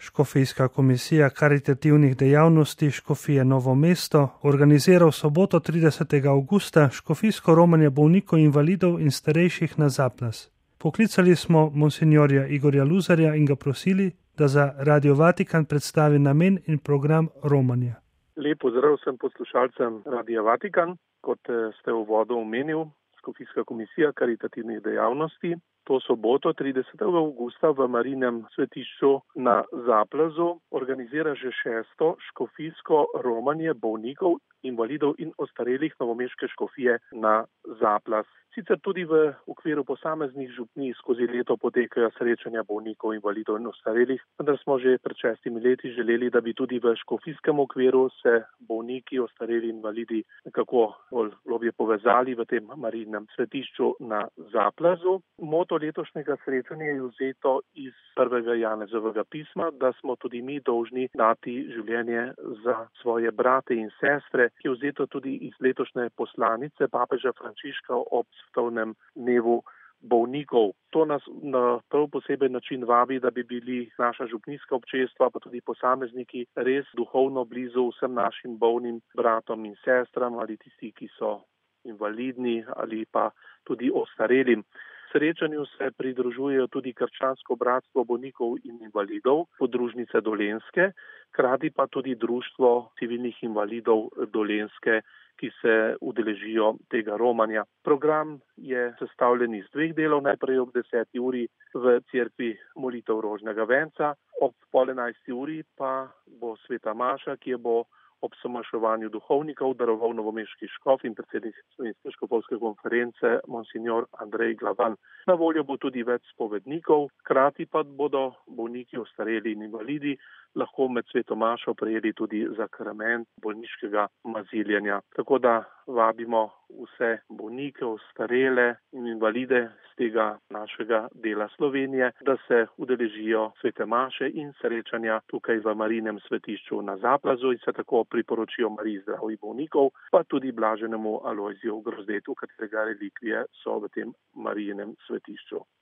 Škofijska komisija karitativnih dejavnosti Škofije Novo mesto organizira v soboto 30. avgusta škofijsko romanje bolnikov, invalidov in starejših na Zaplas. Poklicali smo monsinjorja Igorja Luzarja in ga prosili, da za Radio Vatikan predstavi namen in program romanja. Lep pozdrav vsem poslušalcem Radia Vatikan. Kot ste v uvodu omenil, Škofijska komisija karitativnih dejavnosti to soboto 30. avgusta v Marijinem svetišču na Zaplazu organizira že 6. škofijsko romanje bolnikov, invalidov in ostarelih novomeške škofije na Zaplaz. Sicer tudi v okviru posameznih župnij skozi leto potekajo srečanja bolnikov, invalidov in ostarelih, vendar smo že pred 6 leti želeli, da bi tudi v škofijskem okviru se bolniki, ostareli, invalidi nekako bolj globje povezali v tem Marijinem svetišču na Zaplazu. Moto letošnjega srečanja je vzeto iz 1. Janezovega pisma, da smo tudi mi dolžni dati življenje za svoje brate in sestre, ki je vzeto tudi iz letošnje poslanice papeža Frančiška ob svetovnem dnevu bolnikov. To nas na prav poseben način vabi, da bi bili naša župnijska občestva, pa tudi posamezniki res duhovno blizu vsem našim bolnim bratom in sestram ali tisti, ki so invalidni ali pa tudi ostarelim. Srečanju se pridružujejo tudi Krščansko bratstvo bolnikov in invalidov, podružnice Dolenjske, hkrati pa tudi Društvo civilnih invalidov Dolenjske, ki se udeležijo tega romanja. Program je sestavljen iz 2 delov, najprej ob 10. uri v cerkvi molitev Rožnega venca, ob 10:30 uri pa bo sveta maša, ki je bo ob somaševanju duhovnikov daroval novomeški škof in predsednik Slovenske škofovske konference monsinjor Andrej Glavan. Na voljo bo tudi več spovednikov, hkrati pa bodo bolniki, ostareli in invalidi lahko med sveto mašo prejeli tudi sakrament bolniškega maziljenja. Tako da vabimo vse bolnike, ostarele in invalide z tega našega dela Slovenije, da se udeležijo svete maše in srečanja tukaj v Marijinem svetišču na Zaplazu in se tako priporočijo Mariji zdravih bolnikov, pa tudi blaženemu Alojziju Grozdetu, katerega relikvije so v tem Marijinem svetišču.